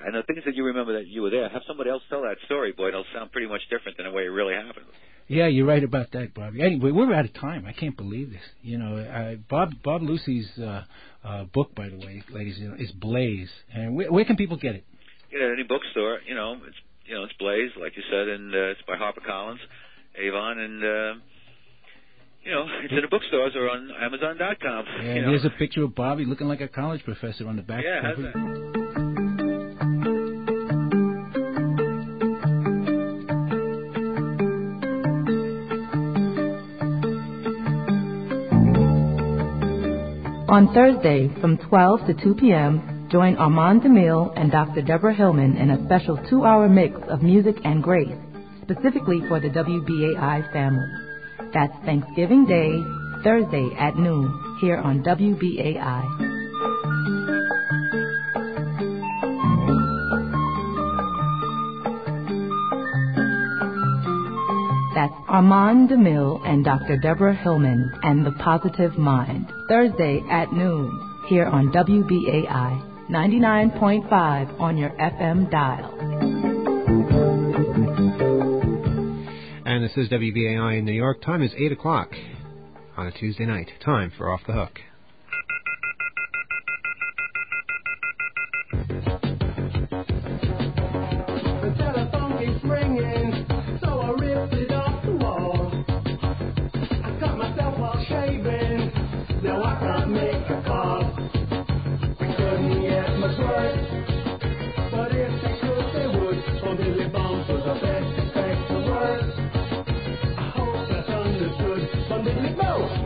And the things that you remember that you were there, have somebody else tell that story. Boy, it'll sound pretty much different than the way it really happened. Yeah, you're right about that, Bobby. Anyway, we're out of time. I can't believe this. You know, Bob Lucy's book, by the way, ladies, is Blaze. And where can people get it? Get it at any bookstore. It's Blaze, like you said, and it's by HarperCollins, Avon, and it's in the bookstores or on Amazon.com. Yeah, there's a picture of Bobby looking like a college professor on the back. Yeah, how's that? On Thursday from 12 to 2 p.m., join Armand DeMille and Dr. Deborah Hillman in a special 2-hour mix of music and grace, specifically for the WBAI family. That's Thanksgiving Day, Thursday at noon, here on WBAI. That's Armand DeMille and Dr. Deborah Hillman and The Positive Mind. Thursday at noon, here on WBAI, 99.5 on your FM dial. And this is WBAI in New York. Time is 8 o'clock on a Tuesday night. Time for Off the Hook. The telephone keeps ringing, so I ripped it off the wall. I cut myself while shaving, now I can't make a call. I couldn't get much worse, but if they could, they would. On Billy Bones was the best, expect the worst. I hope that's understood. On Billy Bones.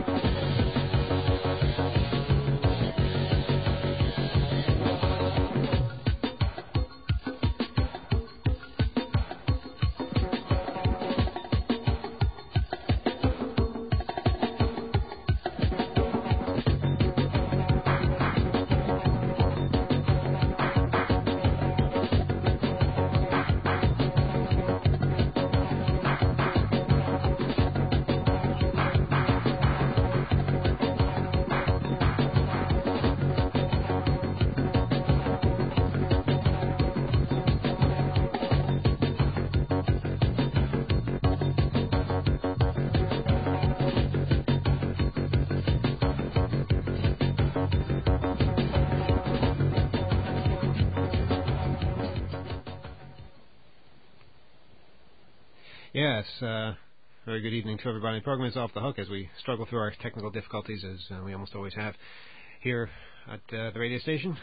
Yes, very good evening to everybody. The program is Off the Hook as we struggle through our technical difficulties, as we almost always have here at the radio station.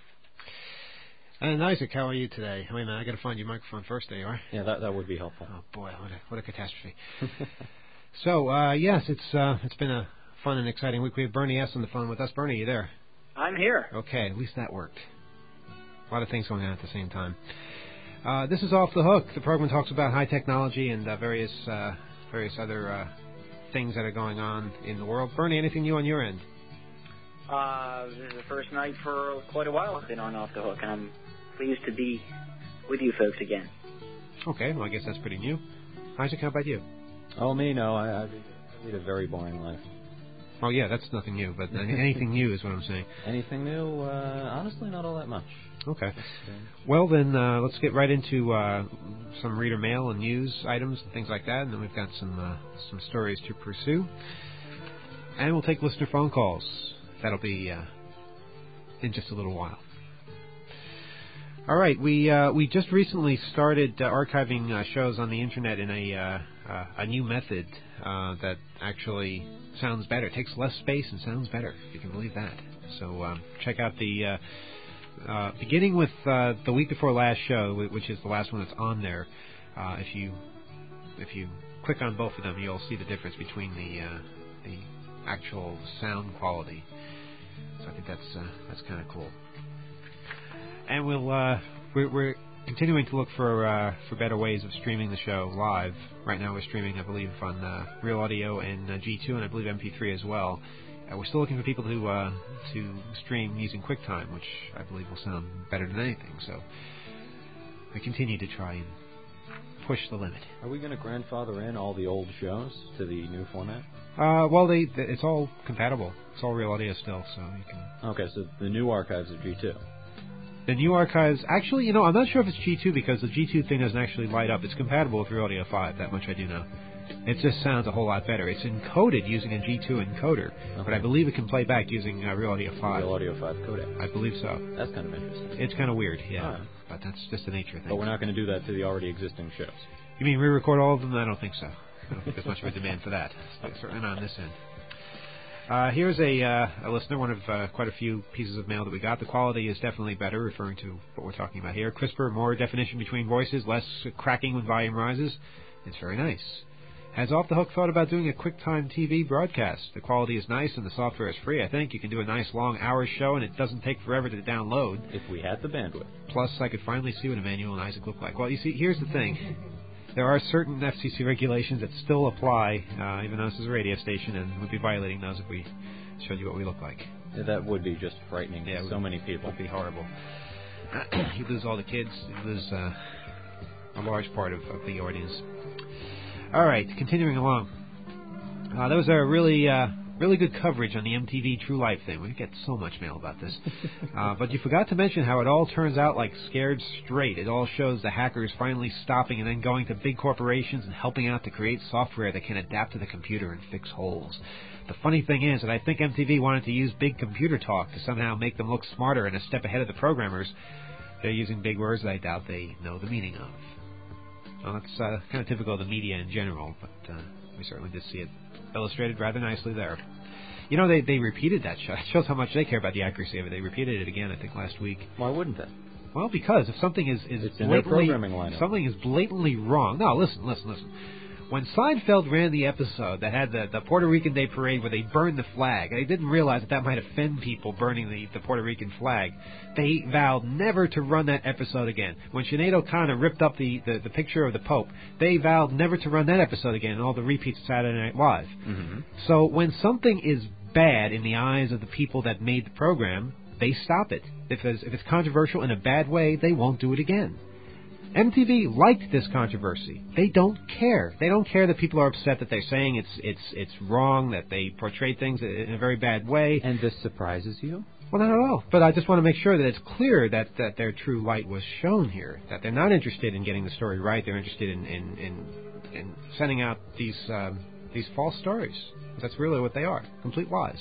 And Isaac, how are you today? Wait a minute, I got to find your microphone first. There you are. Yeah, that would be helpful. Oh boy, what a catastrophe. So yes, it's been a fun and exciting week. We have Bernie S on the phone with us. Bernie, you there? I'm here. Okay, at least that worked. A lot of things going on at the same time. This is Off the Hook. The program talks about high technology and various other things that are going on in the world. Bernie, anything new on your end? This is the first night for quite a while I've been on Off the Hook, and I'm pleased to be with you folks again. Okay, well, I guess that's pretty new. Isaac, how about you? Oh, me? No, I lead a very boring life. Oh, yeah, that's nothing new, but anything new is what I'm saying. Anything new? Honestly, not all that much. Okay. Well, then, let's get right into some reader mail and news items and things like that, and then we've got some stories to pursue. And we'll take listener phone calls. That'll be in just a little while. All right, we just recently started archiving shows on the Internet in a new method that actually sounds better. It takes less space and sounds better, if you can believe that. So check out the... beginning with the week before last show, which is the last one that's on there, if you click on both of them, you'll see the difference between the actual sound quality. So I think that's kind of cool. And we're continuing to look for better ways of streaming the show live. Right now we're streaming, I believe, on Real Audio and G2, and I believe MP3 as well. We're still looking for people to stream using QuickTime, which I believe will sound better than anything. So we continue to try and push the limit. Are we going to grandfather in all the old shows to the new format? Well, it's all compatible. It's all Real Audio still, so you can... Okay, so the new archives of G2. The new archives, actually, I'm not sure if it's G2 because the G2 thing doesn't actually light up. It's compatible with Real Audio 5, that much I do know. It just sounds a whole lot better. It's encoded using a G2 encoder, but I believe it can play back using Real Audio 5. Real Audio 5 codec. I believe so. That's kind of interesting. It's kind of weird, yeah. Alright. But that's just the nature of things. But we're not going to do that to the already existing shows. You mean re-record all of them? I don't think so. I don't think there's much of a demand for that. Certainly not on this end. Here's a listener, one of quite a few pieces of mail that we got. The quality is definitely better, referring to what we're talking about here. Crisper, more definition between voices, less cracking when volume rises. It's very nice. Has Off the Hook thought about doing a QuickTime TV broadcast? The quality is nice and the software is free, I think. You can do a nice long hour show and it doesn't take forever to download. If we had the bandwidth. Plus, I could finally see what Emmanuel and Isaac look like. Well, you see, here's the thing. There are certain FCC regulations that still apply, even though this is a radio station, and we'd be violating those if we showed you what we look like. That would be just frightening to so many people. It would be horrible. You lose all the kids. You lose a large part of the audience. All right, continuing along. That was a really good coverage on the MTV True Life thing. We get so much mail about this. But you forgot to mention how it all turns out like scared straight. It all shows the hackers finally stopping and then going to big corporations and helping out to create software that can adapt to the computer and fix holes. The funny thing is that I think MTV wanted to use big computer talk to somehow make them look smarter and a step ahead of the programmers. They're using big words that I doubt they know the meaning of. Well, that's kind of typical of the media in general, but we certainly did see it illustrated rather nicely there. They repeated that show. It shows how much they care about the accuracy of it. They repeated it again, I think, last week. Why wouldn't they? Well, because if something is it's in their programming lineup. Something is blatantly wrong. No, listen. When Seinfeld ran the episode that had the Puerto Rican Day Parade where they burned the flag, they didn't realize that might offend people burning the Puerto Rican flag. They vowed never to run that episode again. When Sinead O'Connor ripped up the picture of the Pope, they vowed never to run that episode again in all the repeats of Saturday Night Live. Mm-hmm. So when something is bad in the eyes of the people that made the program, they stop it. If it's controversial in a bad way, they won't do it again. MTV liked this controversy. They don't care. They don't care that people are upset that they're saying it's wrong, that they portrayed things in a very bad way. And this surprises you? Well, not at all. But I just want to make sure that it's clear that their true light was shown here. That they're not interested in getting the story right. They're interested in sending out these false stories. That's really what they are. Complete lies.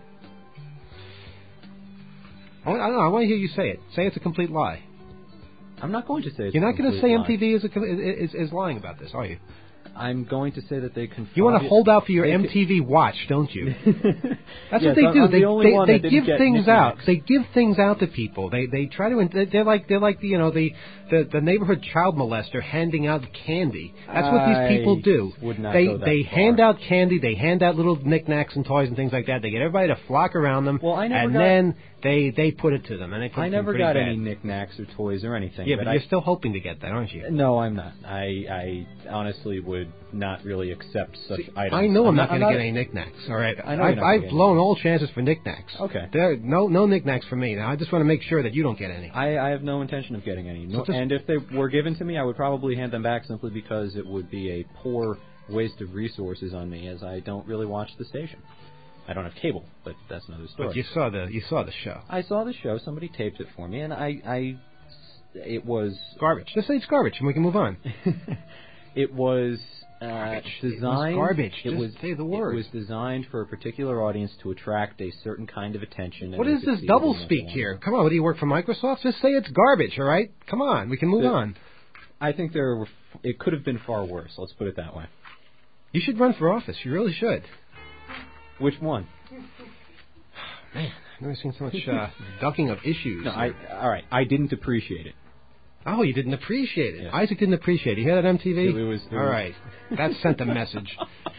I don't know. I want to hear you say it. Say it's a complete lie. I'm not going to say it's You're not going to say lie. MTV is lying about this, are you? I'm going to say that they confide. You want to hold out for your MTV watch, don't you? That's what they do. They give things out. They give things out to people. They try to. They're like the neighborhood child molester handing out candy. That's what these people do. Would not go that they far. hand out candy. They hand out little knickknacks and toys and things like that. They get everybody to flock around them. Well, then they put it to them. And they put I it never pretty got bad. any knickknacks or toys or anything. Yeah, but you're still hoping to get that, aren't you? No, I'm not. I honestly would not really accept such items. I know I'm not going to get any knicknacks. All right, I've blown all chances for knickknacks. Okay, there no knickknacks for me. Now I just want to make sure that you don't get any. I have no intention of getting any. And if they were given to me, I would probably hand them back simply because it would be a poor waste of resources on me, as I don't really watch the station. I don't have cable, but that's another story. But you saw the show. I saw the show. Somebody taped it for me, and it was garbage. Just say it's garbage, and we can move on. It was garbage. Designed. It was garbage. Just say the word. It was designed for a particular audience to attract a certain kind of attention. What is this doublespeak here? Come on, what do you work for Microsoft? Just say it's garbage, all right? Come on, we can move on. I think it could have been far worse. Let's put it that way. You should run for office. You really should. Which one? Man, I've never seen so much ducking of issues. No, all right. I didn't appreciate it. Oh, you didn't appreciate it. Yeah. Isaac didn't appreciate it. You hear that, MTV? All right. That sent a message.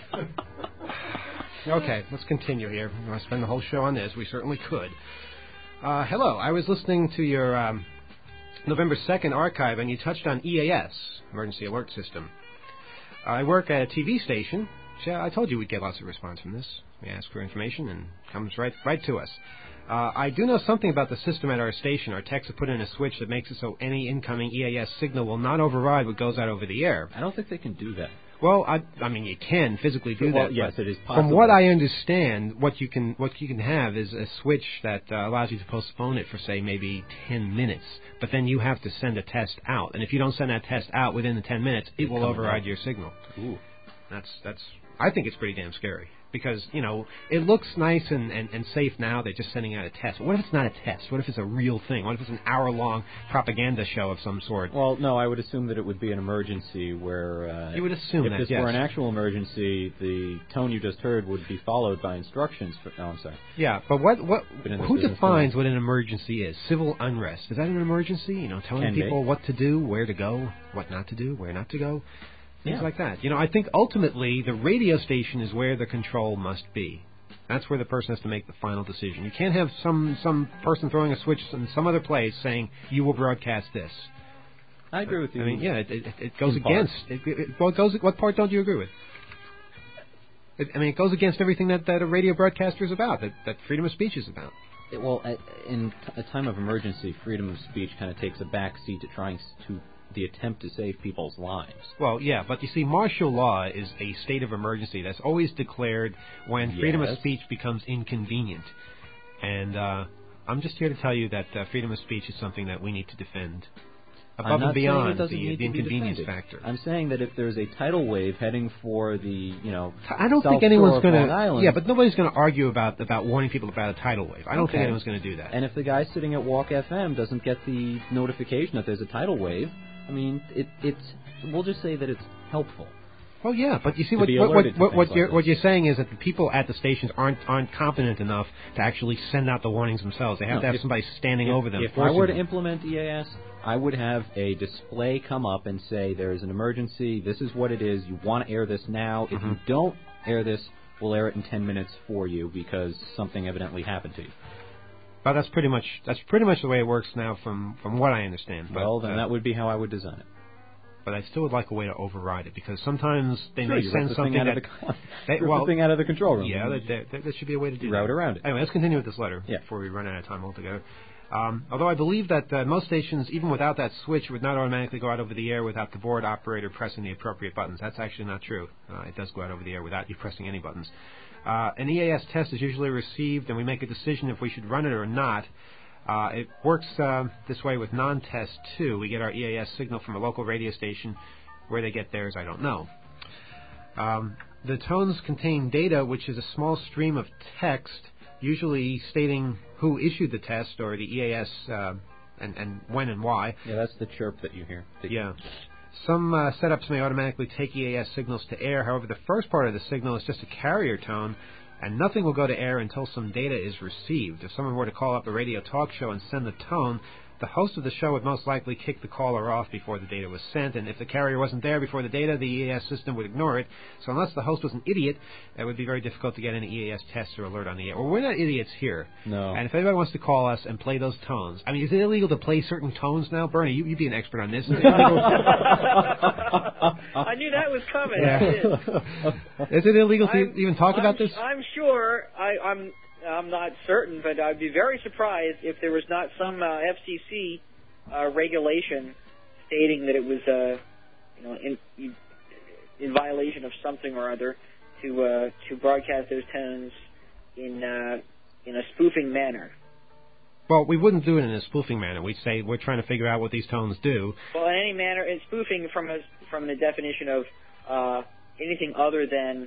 Okay, let's continue here. You want to spend the whole show on this? We certainly could. Hello. I was listening to your November 2nd archive, and you touched on EAS, Emergency Alert System. I work at a TV station. I told you we'd get lots of response from this. We ask for information and it comes right to us. I do know something about the system at our station. Our techs have put in a switch that makes it so any incoming EAS signal will not override what goes out over the air. I don't think they can do that. Well, I mean, you can physically do Well, that. yes, but it is possible. From what I understand, what you can have is a switch that allows you to postpone it for, say, maybe 10 minutes. But then you have to send a test out, and if you don't send that test out within the 10 minutes, it will override your signal. Ooh. That's. I think it's pretty damn scary. Because, you know, it looks nice and safe now. They're just sending out a test. But what if it's not a test? What if it's a real thing? What if it's an hour-long propaganda show of some sort? Well, no, I would assume that it would be an emergency where... you would assume if that, this were an actual emergency, the tone you just heard would be followed by instructions. I'm sorry. Yeah, but who defines what an emergency is? Civil unrest. Is that an emergency? You know, telling people what to do, where to go, what not to do, where not to go? Things like that. You know, I think ultimately the radio station is where the control must be. That's where the person has to make the final decision. You can't have some person throwing a switch in some other place saying, you will broadcast this. I agree with you. I mean, yeah, it goes against... What part don't you agree with? It goes against everything that a radio broadcaster is about, that freedom of speech is about. Well, in a time of emergency, freedom of speech kind of takes a back seat to trying to... the attempt to save people's lives. Well, yeah, but you see, martial law is a state of emergency that's always declared when freedom of speech becomes inconvenient. And I'm just here to tell you that freedom of speech is something that we need to defend. Above and beyond the inconvenience factor. I'm saying that if there's a tidal wave heading for the, I don't think anyone's going to... Yeah, but nobody's going to argue about warning people about a tidal wave. I don't think anyone's going to do that. And if the guy sitting at Walk FM doesn't get the notification that there's a tidal wave, I mean, we'll just say that it's helpful. Well, yeah, but you see, what you're saying is that the people at the stations aren't competent enough to actually send out the warnings themselves. They have to have somebody standing over them. If I were to implement EAS, I would have a display come up and say, there is an emergency, this is what it is, you want to air this now. If you don't air this, we'll air it in 10 minutes for you because something evidently happened to you. But that's pretty much the way it works now from what I understand. Well, then that would be how I would design it. But I still would like a way to override it because sometimes they may you send something the thing out of the control room. Yeah, there should be a way to do route around it. Anyway, let's continue with this letter before we run out of time altogether. Although I believe that most stations, even without that switch, would not automatically go out over the air without the board operator pressing the appropriate buttons. That's actually not true. It does go out over the air without you pressing any buttons. An EAS test is usually received, and we make a decision if we should run it or not. It works this way with non-tests, too. We get our EAS signal from a local radio station. Where they get theirs, I don't know. The tones contain data, which is a small stream of text, usually stating who issued the test or the EAS and when and why. Yeah, that's the chirp that you hear. Yeah. Some setups may automatically take EAS signals to air. However, the first part of the signal is just a carrier tone, and nothing will go to air until some data is received. If someone were to call up a radio talk show and send the tone, the host of the show would most likely kick the caller off before the data was sent, and if the carrier wasn't there before the data, the EAS system would ignore it. So unless the host was an idiot, it would be very difficult to get any EAS tests or alert on the air. Well, we're not idiots here. No. And if anybody wants to call us and play those tones, I mean, is it illegal to play certain tones now? Bernie, you'd be an expert on this. Is it illegal? I knew that was coming. Yeah. Is it illegal to even talk about this? I'm sure. I'm not certain, but I'd be very surprised if there was not some FCC regulation stating that it was, in violation of something or other to broadcast those tones in a spoofing manner. Well, we wouldn't do it in a spoofing manner. We'd say we're trying to figure out what these tones do. Well, in any manner, it's spoofing from the definition of anything other than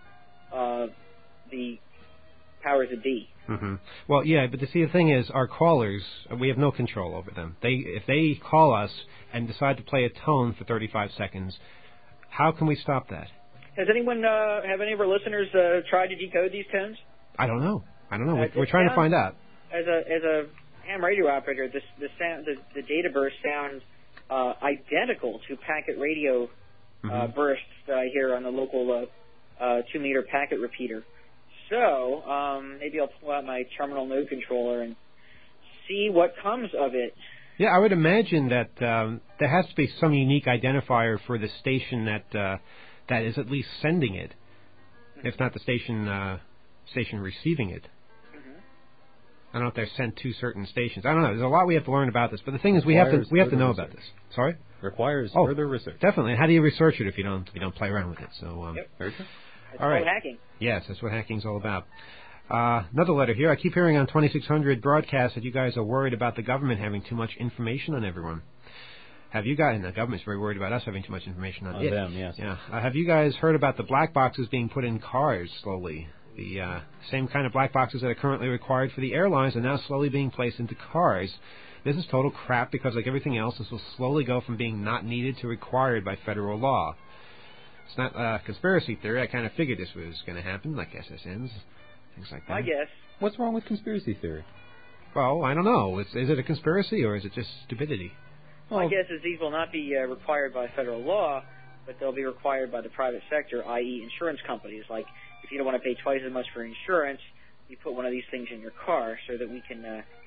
the powers that be. Mm-hmm. Well, yeah, but see, the thing is, our callers, we have no control over them. If they call us and decide to play a tone for 35 seconds, how can we stop that? Have any of our listeners tried to decode these tones? I don't know. We're trying to find out. As a ham radio operator, the data burst sounds identical to packet radio bursts that I hear on the local 2-meter packet repeater. So maybe I'll pull out my terminal node controller and see what comes of it. Yeah, I would imagine that there has to be some unique identifier for the station that is at least sending it, if not the station receiving it. I don't know if they're sent to certain stations. I don't know. There's a lot we have to learn about this. But the thing is, we have to know about this. Sorry? Requires further research. Definitely. And how do you research it if you don't play around with it? So, Yep. Very true. That's all right. called hacking. Yes, that's what hacking's all about. Another letter here. I keep hearing on 2600 broadcasts that you guys are worried about the government having too much information on everyone. Have you guys, and the government's very worried about us having too much information on it. them, yes. Yeah. Have you guys heard about the black boxes being put in cars slowly? The same kind of black boxes that are currently required for the airlines are now slowly being placed into cars. This is total crap because, like everything else, this will slowly go from being not needed to required by federal law. It's not a conspiracy theory. I kind of figured this was going to happen, like SSNs, things like that. I guess. What's wrong with conspiracy theory? Well, I don't know. Is it a conspiracy or is it just stupidity? My guess is these will not be required by federal law, but they'll be required by the private sector, i.e. insurance companies. Like, if you don't want to pay twice as much for insurance, you put one of these things in your car so that we can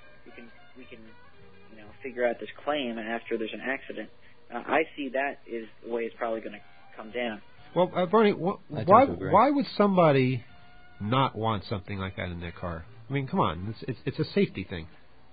figure out this claim after there's an accident. I see that is the way it's probably going to come down. Well, Bernie, why would somebody not want something like that in their car? I mean, come on, it's a safety thing.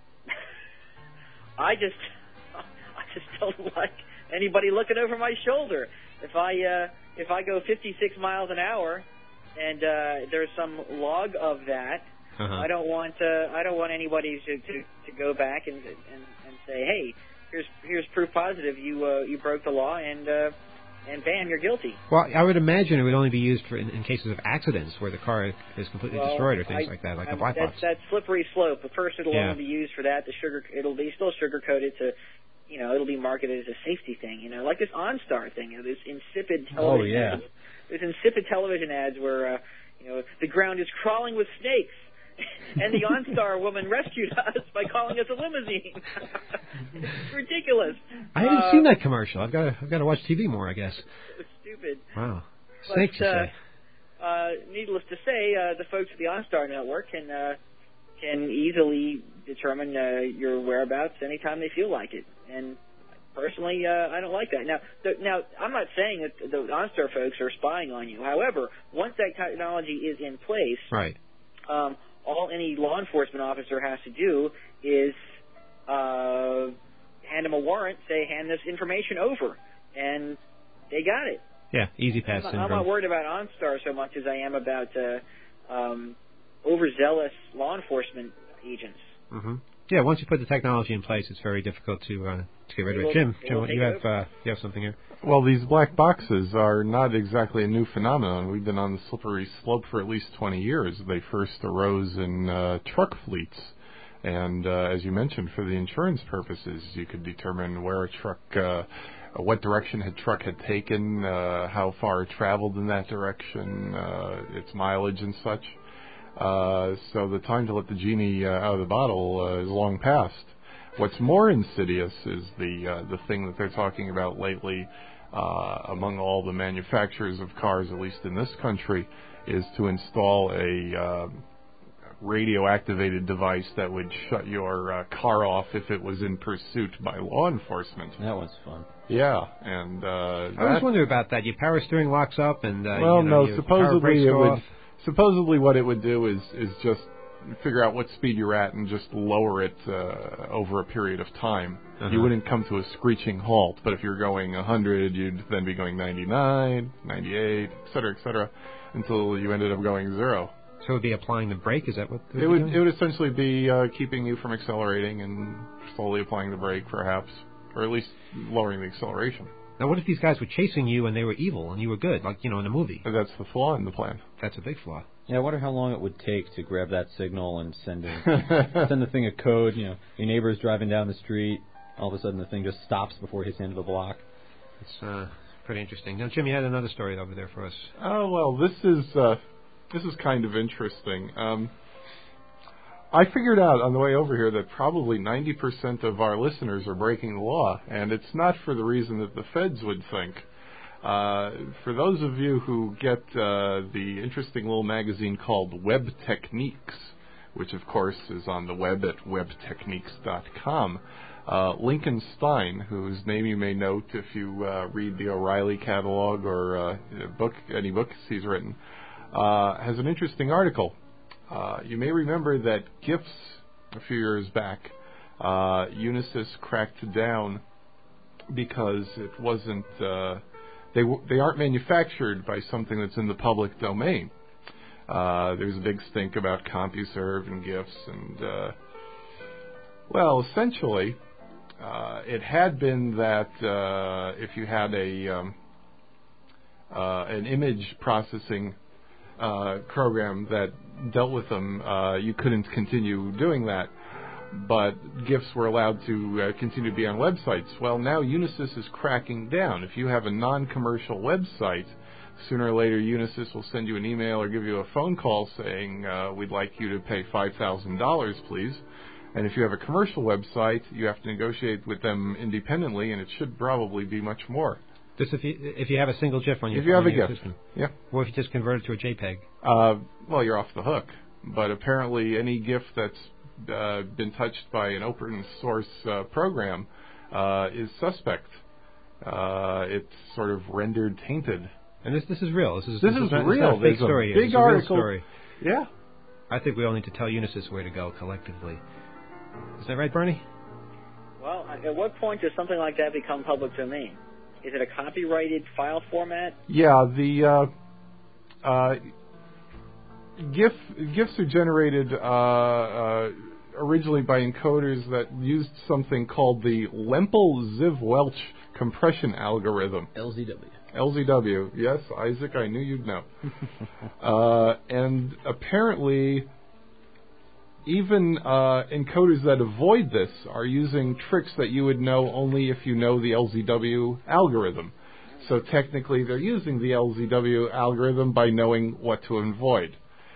I just don't like anybody looking over my shoulder. If I go 56 miles an hour and there's some log of that, I don't want anybody to go back and say, hey, here's proof positive you broke the law and bam, you're guilty. Well, I would imagine it would only be used for in cases of accidents where the car is completely destroyed or things like that, like a black box. That's slippery slope. But first, it'll only be used for that. It'll be still sugar coated to, it'll be marketed as a safety thing. Like this OnStar thing. This insipid television. Ads. There's insipid television ads where the ground is crawling with snakes. And the OnStar woman rescued us by calling us a limousine. It's ridiculous. I haven't seen that commercial. I've got to watch TV more, I guess. It's stupid. Wow. Snakes, you say. Needless to say, the folks at the OnStar network can easily determine your whereabouts anytime they feel like it. And personally, I don't like that. Now, I'm not saying that the OnStar folks are spying on you. However, once that technology is in place, right. All any law enforcement officer has to do is hand them a warrant, say, hand this information over, and they got it. Yeah, easy pass syndrome. I'm not worried about OnStar so much as I am about overzealous law enforcement agents. Mm-hmm. Yeah, once you put the technology in place, it's very difficult to get rid of it. Jim, you have something here? Well, these black boxes are not exactly a new phenomenon. We've been on the slippery slope for at least 20 years. They first arose in truck fleets. And as you mentioned, for the insurance purposes, you could determine where a truck, what direction a truck had taken, how far it traveled in that direction, its mileage and such. So the time to let the genie out of the bottle is long past. What's more insidious is the thing that they're talking about lately among all the manufacturers of cars, at least in this country, is to install a radio-activated device that would shut your car off if it was in pursuit by law enforcement. That one's fun. Yeah, and I always wonder about that. Your power steering locks up, and supposedly what it would do is just figure out what speed you're at and just lower it over a period of time. You wouldn't come to a screeching halt, but if you're going 100, you'd then be going 99, 98, et cetera, until you ended up going 0. So it would be applying the brake? Is that what it would? It would essentially be keeping you from accelerating and slowly applying the brake, perhaps, or at least lowering the acceleration. Now, what if these guys were chasing you and they were evil and you were good, like, in a movie? That's the flaw in the plan. That's a big flaw. Yeah, I wonder how long it would take to grab that signal and send the thing a code. Your neighbor's driving down the street, all of a sudden the thing just stops before it hits the end of the block. It's pretty interesting. Now, Jim, you had another story over there for us. Oh, well, this is kind of interesting. I figured out on the way over here that probably 90% of our listeners are breaking the law, and it's not for the reason that the feds would think. For those of you who get the interesting little magazine called Web Techniques, which of course is on the web at webtechniques.com, Lincoln Stein, whose name you may note if you read the O'Reilly catalog or any books he's written, has an interesting article. You may remember that GIFs a few years back, Unisys cracked down because it wasn't. They aren't manufactured by something that's in the public domain. There's a big stink about CompuServe and GIFs, and essentially, it had been that if you had an image processing program that dealt with them, you couldn't continue doing that. But GIFs were allowed to continue to be on websites. Well, now Unisys is cracking down. If you have a non-commercial website, sooner or later Unisys will send you an email or give you a phone call saying, we'd like you to pay $5,000, please. And if you have a commercial website, you have to negotiate with them independently, and it should probably be much more. Just if you have a single GIF on your, if you have a GIF system. Yeah. Or if you just convert it to a JPEG. Well, you're off the hook. But apparently any GIF that's been touched by an open source program is suspect. It's sort of rendered tainted. And this is real. This is real. It's not a fake story. Big article. Real story. Yeah. I think we all need to tell Unisys where to go collectively. Is that right, Bernie? Well, at what point does something like that become public domain? Is it a copyrighted file format? Yeah, the GIFs are generated originally by encoders that used something called the Lempel-Ziv-Welch compression algorithm. LZW. Yes, Isaac, I knew you'd know. And apparently, even encoders that avoid this are using tricks that you would know only if you know the LZW algorithm. So technically, they're using the LZW algorithm by knowing what to avoid.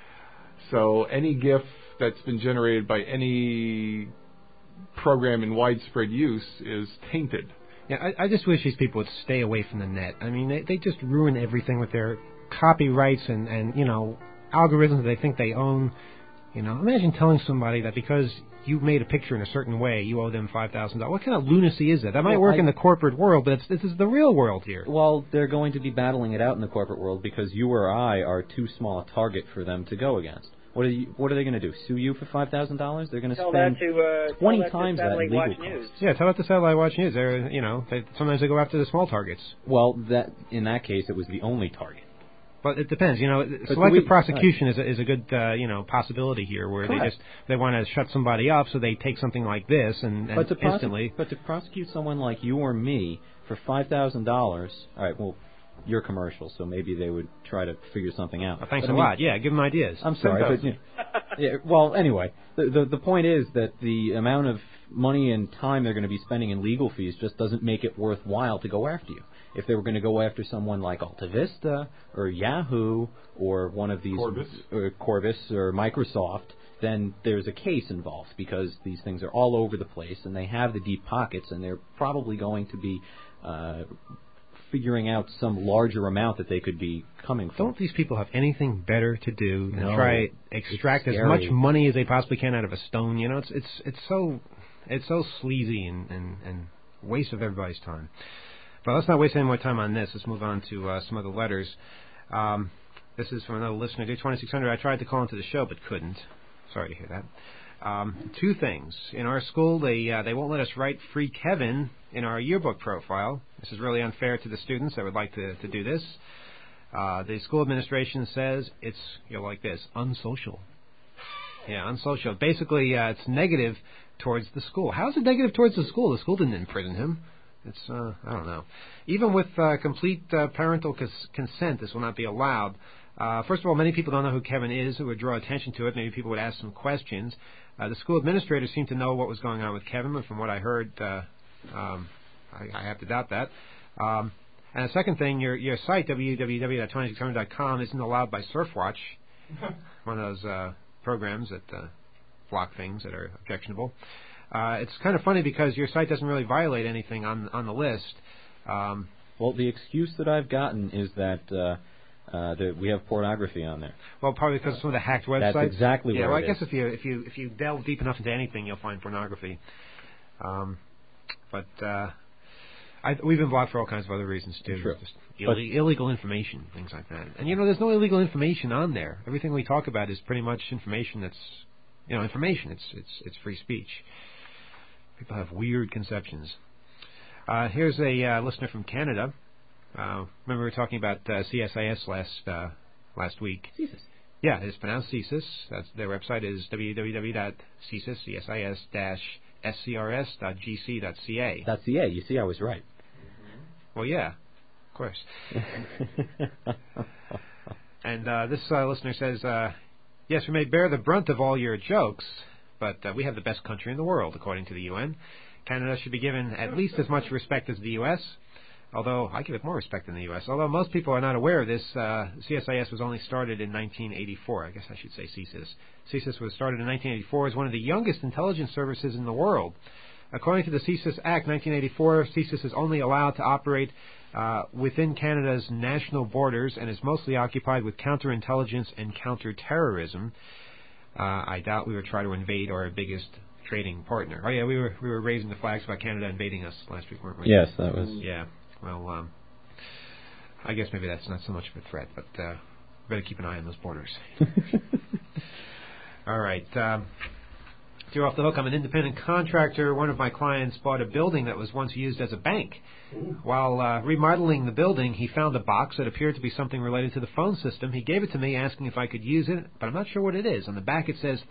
So any GIF that's been generated by any program in widespread use is tainted. Yeah, I just wish these people would stay away from the net. I mean, they just ruin everything with their copyrights and algorithms that they think they own. Imagine telling somebody that because you made a picture in a certain way, you owe them $5,000. What kind of lunacy is that? That might work in the corporate world, but this is the real world here. Well, they're going to be battling it out in the corporate world because you or I are too small a target for them to go against. What are they going to do? Sue you for $5,000? They're going to spend 20 times that in legal costs. Yeah, tell that to Satellite Watch News. Sometimes they go after the small targets. Well, in that case, it was the only target. But it depends. Selective prosecution is a good possibility here, where they want to shut somebody up, so they take something like this and instantly. But to prosecute someone like you or me for $5,000, all right, well, you're commercial, so maybe they would try to figure something out. Well, thanks a lot. Yeah, give them ideas. I'm sorry, but well, anyway, the point is that the amount of money and time they're going to be spending in legal fees just doesn't make it worthwhile to go after you. If they were going to go after someone like AltaVista or Yahoo or one of these Corbis or Microsoft, then there's a case involved because these things are all over the place and they have the deep pockets and they're probably going to be figuring out some larger amount that they could be coming from. Don't these people have anything better to do than try to extract as much money as they possibly can out of a stone? It's so sleazy and waste of everybody's time. But let's not waste any more time on this. Let's move on to some other letters. This is from another listener, D2600. I tried to call into the show but couldn't. Sorry to hear that. Two things. In our school, they won't let us write Free Kevin in our yearbook profile. This is really unfair to the students that would like to do this. The school administration says it's like this, unsocial. Yeah, unsocial. Basically, it's negative towards the school. How is it negative towards the school? The school didn't imprison him. It's, I don't know. Even with complete parental consent, this will not be allowed. First of all, many people don't know who Kevin is. It would draw attention to it. Maybe people would ask some questions. The school administrators seemed to know what was going on with Kevin, but from what I heard, I have to doubt that. And the second thing, your site, www.2600.com, isn't allowed by Surfwatch, one of those programs that block things that are objectionable. It's kind of funny because your site doesn't really violate anything on the list. Well, the excuse that I've gotten is that we have pornography on there. Well, probably because of some of the hacked websites. That's exactly what I guess if you delve deep enough into anything, you'll find pornography. But we've been blocked for all kinds of other reasons too. True. Just illegal information, things like that. And there's no illegal information on there. Everything we talk about is pretty much information that's information. It's free speech. People have weird conceptions. Here's a listener from Canada. Remember we were talking about CSIS last week. CSIS. Yeah, it's pronounced CSIS. Their website is www.csis.scrs.gc.ca. .ca. You see, I was right. Well, yeah, of course. And this listener says, yes, we may bear the brunt of all your jokes, but we have the best country in the world, according to the UN. Canada should be given at least as much respect as the U.S., although I give it more respect than the U.S. Although most people are not aware of this, CSIS was only started in 1984. I guess I should say CSIS. CSIS was started in 1984 as one of the youngest intelligence services in the world. According to the CSIS Act 1984, CSIS is only allowed to operate within Canada's national borders and is mostly occupied with counterintelligence and counterterrorism. I doubt we would try to invade our biggest trading partner. Oh yeah, we were raising the flags about Canada invading us last week, weren't we? Yes, that was. Yeah. Well, I guess maybe that's not so much of a threat, but better keep an eye on those borders. All right. You're off the hook. I'm an independent contractor. One of my clients bought a building that was once used as a bank. While remodeling the building, he found a box that appeared to be something related to the phone system. He gave it to me, asking if I could use it, but I'm not sure what it is. On the back it says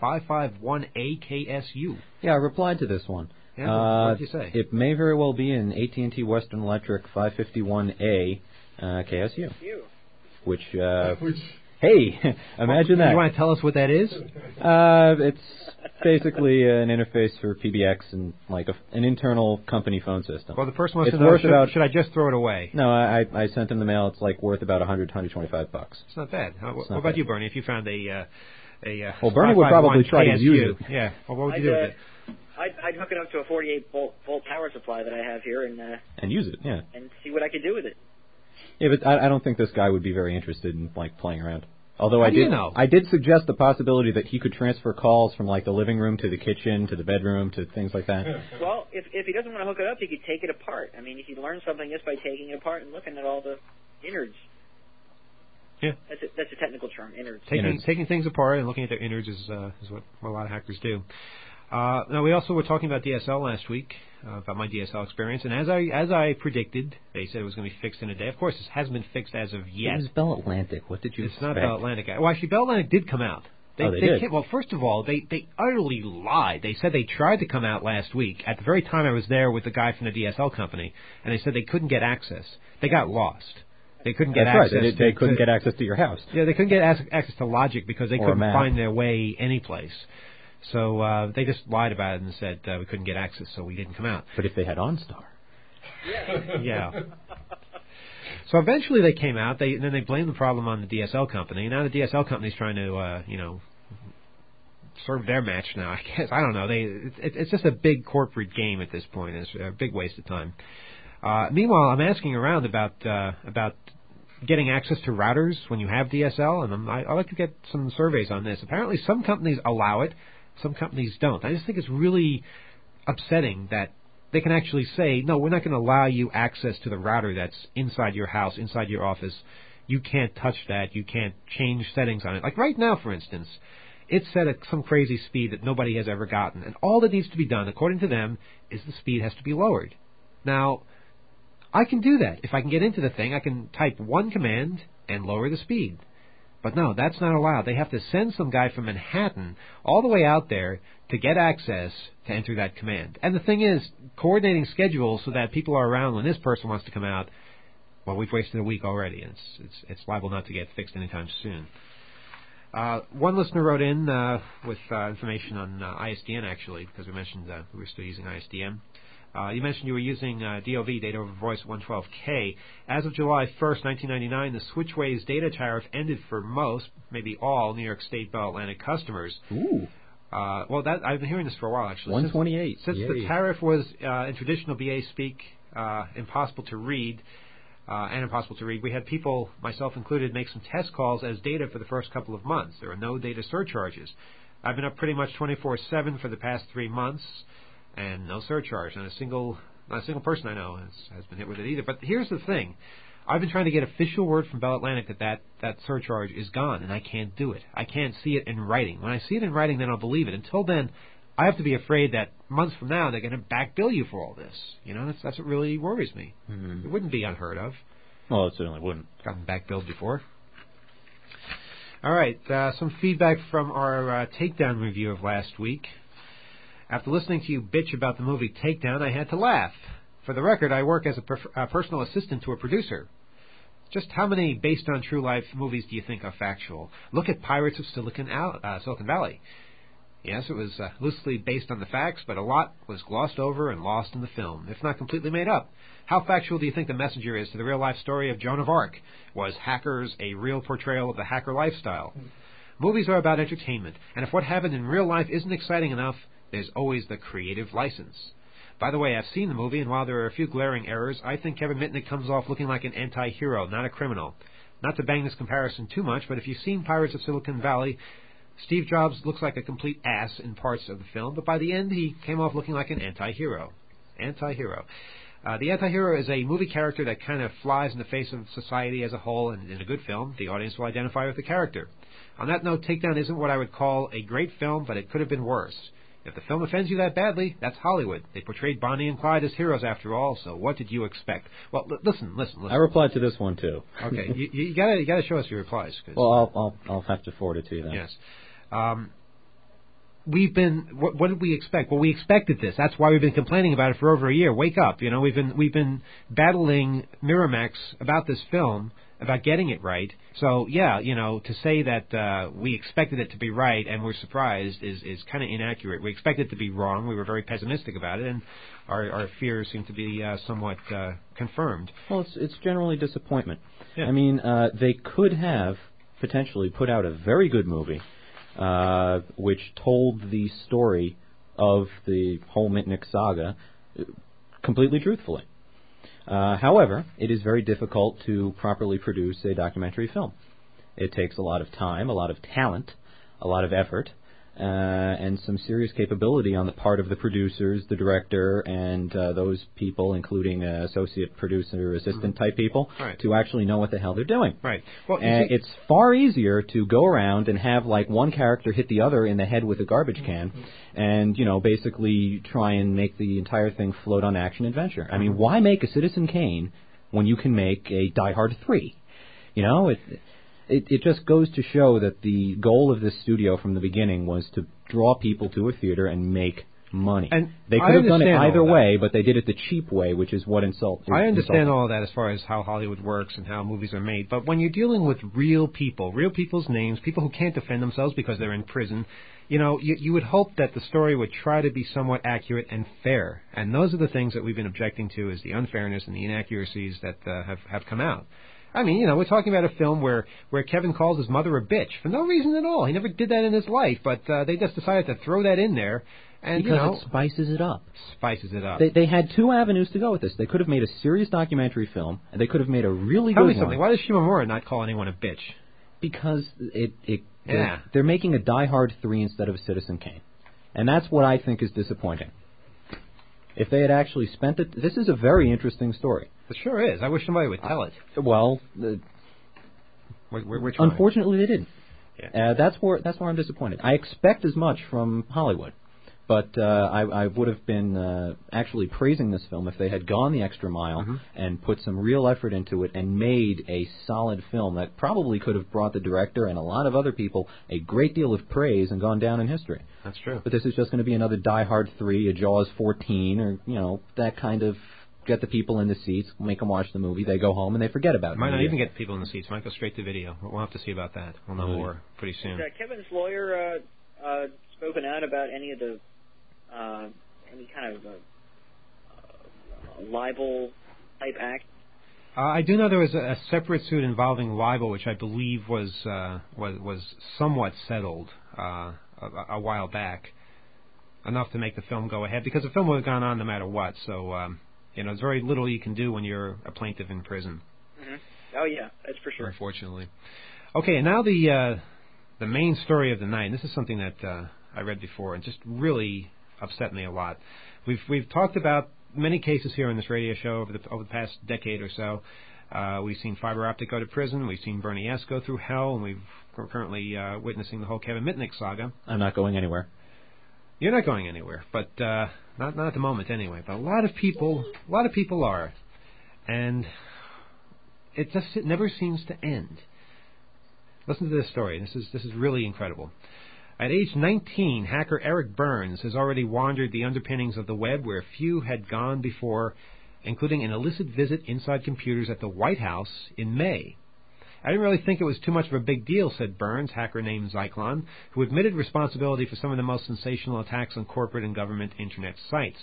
551AKSU. Yeah, I replied to this one. Yeah, what did you say? It may very well be an AT&T Western Electric 551A KSU. Which hey, imagine that. You want to tell us what that is? It's basically an interface for PBX and like an internal company phone system. Well, the person wants to know, should I just throw it away? No, I sent him the mail. It's like worth about $100, $125. It's not bad. What about you, Bernie? If you found a well, Bernie would probably try to use it. Yeah. Well, what would you do with it? I'd hook it up to a 48 volt power supply that I have here and use it. Yeah. And see what I could do with it. Yeah, but I don't think this guy would be very interested in like playing around. Although I did suggest the possibility that he could transfer calls from like the living room to the kitchen to the bedroom to things like that. Well, if he doesn't want to hook it up, he could take it apart. I mean, he could learn something just by taking it apart and looking at all the innards. Yeah, that's a technical term, innards. Taking things apart and looking at their innards is what a lot of hackers do. Now, we also were talking about DSL last week, about my DSL experience, and as I predicted, they said it was going to be fixed in a day. Of course, this hasn't been fixed as of yet. It was Bell Atlantic. What did you expect? It's not Bell Atlantic. Well, actually, Bell Atlantic did come out. They did? Well, first of all, they utterly lied. They said they tried to come out last week. At the very time I was there with the guy from the DSL company, and they said they couldn't get access. They got lost. They couldn't get access. Right. They couldn't get access to your house. Yeah, they couldn't get access to Logic because they couldn't find their way anyplace. So they just lied about it and said we couldn't get access, so we didn't come out. But if they had OnStar. Yeah. So eventually they came out. Then they blamed the problem on the DSL company. Now the DSL company's trying to, serve their match now, I guess. I don't know. It's just a big corporate game at this point. It's a big waste of time. Meanwhile, I'm asking around about getting access to routers when you have DSL, and I'd like to get some surveys on this. Apparently some companies allow it, some companies don't. I just think it's really upsetting that they can actually say, no, we're not going to allow you access to the router that's inside your house, inside your office. You can't touch that. You can't change settings on it. Like right now, for instance, it's set at some crazy speed that nobody has ever gotten. And all that needs to be done, according to them, is the speed has to be lowered. Now, I can do that. If I can get into the thing, I can type one command and lower the speed. But no, that's not allowed. They have to send some guy from Manhattan all the way out there to get access to enter that command. And the thing is, coordinating schedules so that people are around when this person wants to come out, well, we've wasted a week already, and it's liable not to get fixed anytime soon. One listener wrote in with information on ISDN, actually, because we mentioned we were still using ISDN. You mentioned you were using DOV, Data Over Voice 112K. As of July 1st, 1999, the Switchways data tariff ended for most, maybe all, New York State Bell Atlantic customers. Ooh. Well, I've been hearing this for a while, actually. 128. Since the tariff was, in traditional BA speak, impossible to read, we had people, myself included, make some test calls as data for the first couple of months. There were no data surcharges. I've been up pretty much 24/7 for the past 3 months. And no surcharge. Not a single person I know has been hit with it either. But here's the thing. I've been trying to get official word from Bell Atlantic that surcharge is gone, and I can't do it. I can't see it in writing. When I see it in writing, then I'll believe it. Until then, I have to be afraid that months from now they're going to back bill you for all this. You know, that's what really worries me. Mm-hmm. It wouldn't be unheard of. Well, it certainly wouldn't. Gotten back billed before. All right, some feedback from our Takedown review of last week. After listening to you bitch about the movie Takedown, I had to laugh. For the record, I work as a personal assistant to a producer. Just how many based on true life movies do you think are factual? Look at Pirates of Silicon Valley. Yes, it was loosely based on the facts, but a lot was glossed over and lost in the film, if not completely made up. How factual do you think The Messenger is to the real-life story of Joan of Arc? Was Hackers a real portrayal of the hacker lifestyle? Movies are about entertainment, and if what happened in real life isn't exciting enough, there's always the creative license. By the way, I've seen the movie, and while there are a few glaring errors, I think Kevin Mitnick comes off looking like an anti-hero, not a criminal. Not to bang this comparison too much, but if you've seen Pirates of Silicon Valley, Steve Jobs looks like a complete ass in parts of the film, but by the end he came off looking like an anti-hero. Anti-hero. The anti-hero is a movie character that kind of flies in the face of society as a whole, and in a good film, the audience will identify with the character. On that note, Takedown isn't what I would call a great film, but it could have been worse. If the film offends you that badly, that's Hollywood. They portrayed Bonnie and Clyde as heroes after all, so what did you expect? Well, listen. I replied to this one too. Okay, you gotta show us your replies. Well, I'll have to forward it to you then. Yes. What did we expect? Well, we expected this. That's why we've been complaining about it for over a year. Wake up. You know, we've been battling Miramax about this film, about getting it right. So, yeah, you know, to say that we expected it to be right and we're surprised is kind of inaccurate. We expected it to be wrong. We were very pessimistic about it, and our fears seem to be somewhat confirmed. Well, it's generally disappointment. Yeah. I mean, they could have potentially put out a very good movie which told the story of the whole Mitnick saga completely truthfully. However, it is very difficult to properly produce a documentary film. It takes a lot of time, a lot of talent, a lot of effort, and some serious capability on the part of the producers, the director, and those people, including associate producer, assistant type people, right, to actually know what the hell they're doing. Right. Well, it's far easier to go around and have like one character hit the other in the head with a garbage can, and basically try and make the entire thing float on action adventure. I mean, why make a Citizen Kane when you can make a Die Hard 3? It just goes to show that the goal of this studio from the beginning was to draw people to a theater and make money. And they could have done it either way, but they did it the cheap way, which is what insults. I understand all of that as far as how Hollywood works and how movies are made. But when you're dealing with real people, real people's names, people who can't defend themselves because they're in prison, you would hope that the story would try to be somewhat accurate and fair. And those are the things that we've been objecting to, is the unfairness and the inaccuracies that have come out. I mean, we're talking about a film where Kevin calls his mother a bitch for no reason at all. He never did that in his life, but they just decided to throw that in there. And, because it spices it up. They had two avenues to go with this. They could have made a serious documentary film, and they could have made a really good one. Tell me something. Why does Shimomura not call anyone a bitch? Because they're making a Die Hard 3 instead of Citizen Kane. And that's what I think is disappointing. If they had actually spent it... This is a very interesting story. It sure is. I wish somebody would tell it. Well, we're trying. Unfortunately, they didn't. Yeah. That's where I'm disappointed. I expect as much from Hollywood, but I would have been actually praising this film if they had gone the extra mile and put some real effort into it and made a solid film that probably could have brought the director and a lot of other people a great deal of praise and gone down in history. That's true. But this is just going to be another Die Hard 3, a Jaws 14, or that kind of. Get the people in the seats, make them watch the movie, they go home, and they forget about it. Might not even get people in the seats. Might go straight to video. We'll have to see about that. We'll know more pretty soon. Has Kevin's lawyer spoken out about any of the any kind of libel type act? I do know there was a separate suit involving libel, which I believe was somewhat settled a while back, enough to make the film go ahead, because the film would have gone on no matter what. So. There's very little you can do when you're a plaintiff in prison. Mm-hmm. Oh, yeah, that's for sure. Unfortunately. Okay, and now the main story of the night. And this is something that I read before and just really upset me a lot. We've talked about many cases here on this radio show over the past decade or so We've seen fiber optic go to prison. We've seen Bernie S. go through hell, and we're currently witnessing the whole Kevin Mitnick saga. I'm not going anywhere. You're not going anywhere, but not at the moment anyway. But a lot of people are, and it never seems to end. Listen to this story. This is really incredible. At age 19, hacker Eric Burns has already wandered the underpinnings of the web where few had gone before, including an illicit visit inside computers at the White House in May. I didn't really think it was too much of a big deal, said Burns, hacker named Zyklon, who admitted responsibility for some of the most sensational attacks on corporate and government Internet sites.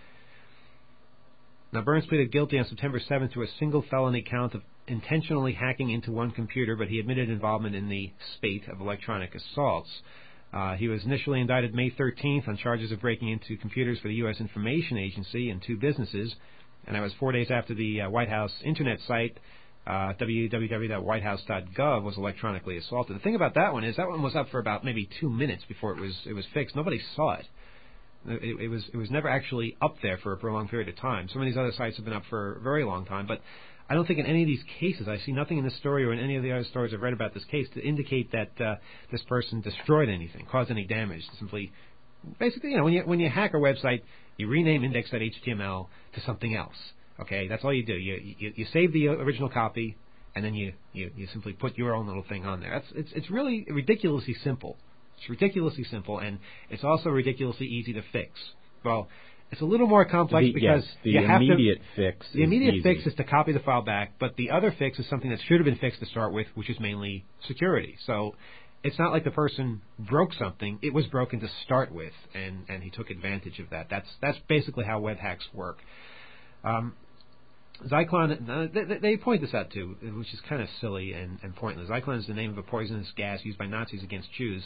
Now, Burns pleaded guilty on September 7th to a single felony count of intentionally hacking into one computer, but he admitted involvement in the spate of electronic assaults. He was initially indicted May 13th on charges of breaking into computers for the U.S. Information Agency and 2 businesses, and that was 4 days after the White House Internet site, www.whitehouse.gov, was electronically assaulted. The thing about that one is that one was up for about maybe 2 minutes before it was fixed. Nobody saw it. It was never actually up there for a prolonged period of time. Some of these other sites have been up for a very long time, but I don't think in any of these cases, I see nothing in this story or in any of the other stories I've read about this case to indicate that this person destroyed anything, caused any damage. Simply, basically, when you hack a website, you rename index.html to something else. Okay, that's all you do. You save the original copy, and then you simply put your own little thing on there. It's really ridiculously simple. It's ridiculously simple, and it's also ridiculously easy to fix. Well, it's a little more complex because the immediate fix. The immediate fix is to copy the file back, but the other fix is something that should have been fixed to start with, which is mainly security. So it's not like the person broke something; it was broken to start with, and he took advantage of that. That's basically how web hacks work. Zyklon, they point this out too, which is kind of silly and pointless. Zyklon is the name of a poisonous gas used by Nazis against Jews.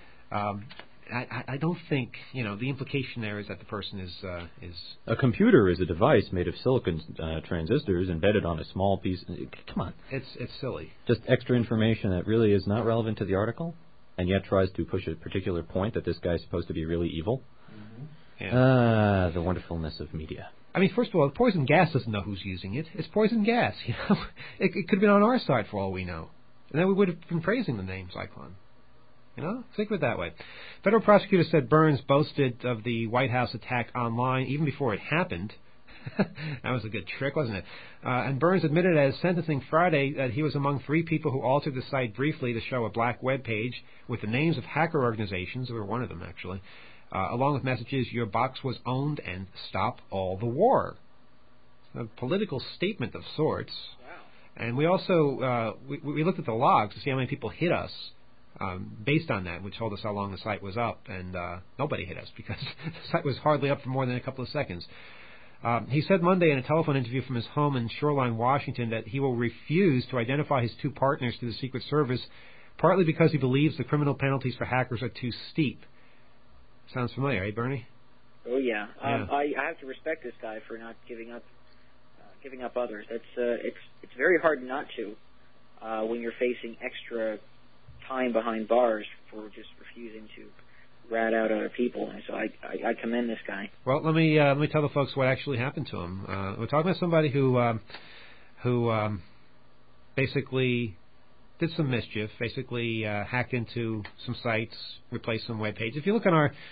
I don't think, the implication there is that the person is... A computer is a device made of silicon transistors embedded on a small piece... Come on. It's silly. Just extra information that really is not relevant to the article, and yet tries to push a particular point that this guy's supposed to be really evil. Mm-hmm. Yeah. The wonderfulness of media. I mean, first of all, poison gas doesn't know who's using it. It's poison gas. It could have been on our side for all we know. And then we would have been praising the name Zyklon. Think of it that way. Federal prosecutors said Burns boasted of the White House attack online even before it happened. That was a good trick, wasn't it? And Burns admitted at his sentencing Friday that he was among 3 people who altered the site briefly to show a black web page with the names of hacker organizations. We were one of them, actually. Along with messages, your box was owned and stop all the war. A political statement of sorts. Wow. And we also we looked at the logs to see how many people hit us based on that, which told us how long the site was up, and nobody hit us because the site was hardly up for more than a couple of seconds. He said Monday in a telephone interview from his home in Shoreline, Washington, that he will refuse to identify his 2 partners to the Secret Service, partly because he believes the criminal penalties for hackers are too steep. Sounds familiar, eh, Bernie? Oh yeah. I have to respect this guy for not giving up others. It's very hard not to when you're facing extra time behind bars for just refusing to rat out other people. And so I commend this guy. Well, let me tell the folks what actually happened to him. We're talking about somebody who basically did some mischief, basically hacked into some sites, replaced some web pages. If you look on our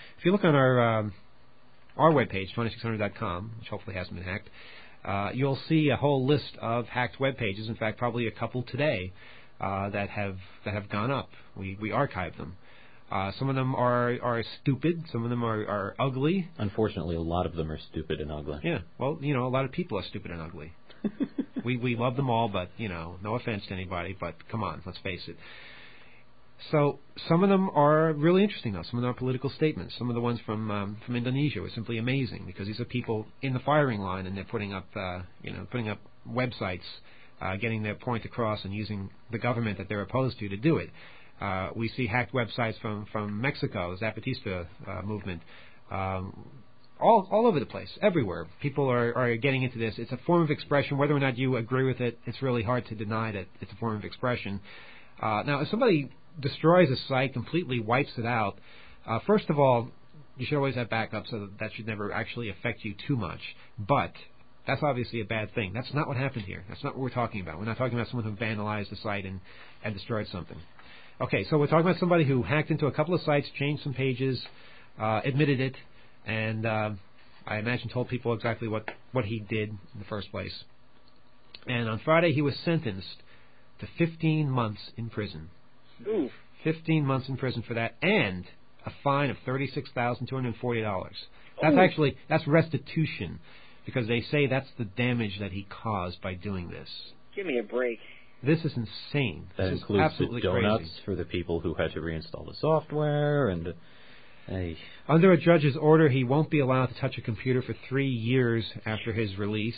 webpage, 2600.com, which hopefully hasn't been hacked, you'll see a whole list of hacked web pages. In fact, probably a couple today that have gone up. We archived them. Some of them are stupid. Some of them are ugly. Unfortunately, a lot of them are stupid and ugly. Yeah. Well, a lot of people are stupid and ugly. We love them all, but, no offense to anybody, but come on, let's face it. So some of them are really interesting, though. Some of them are political statements. Some of the ones from Indonesia were simply amazing because these are people in the firing line and they're putting up websites, getting their point across and using the government that they're opposed to do it. We see hacked websites from Mexico, the Zapatista movement, all over the place, everywhere. People are getting into this. It's a form of expression. Whether or not you agree with it, it's really hard to deny that it's a form of expression. Now, if somebody destroys a site, completely wipes it out, first of all, you should always have backup, so that should never actually affect you too much. But That's obviously a bad thing. That's not what happened here. That's not what we're talking about. We're not talking about someone who vandalized the site and destroyed something. Okay, so we're talking about somebody who hacked into a couple of sites, changed some pages, admitted it, and I imagine told people exactly what he did in the first place. And on Friday he was sentenced to 15 months in prison. Ooh. 15 months in prison for that, and a fine of $36,240. That's restitution, because they say that's the damage that he caused by doing this. Give me a break. This is insane. That this includes is absolutely the donuts crazy. for the people who had to reinstall the software, and under a judge's order, he won't be allowed to touch a computer for 3 years after his release.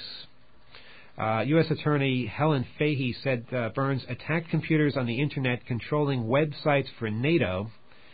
U.S. Attorney Helen Fahey said Burns attacked computers on the Internet, controlling websites for NATO,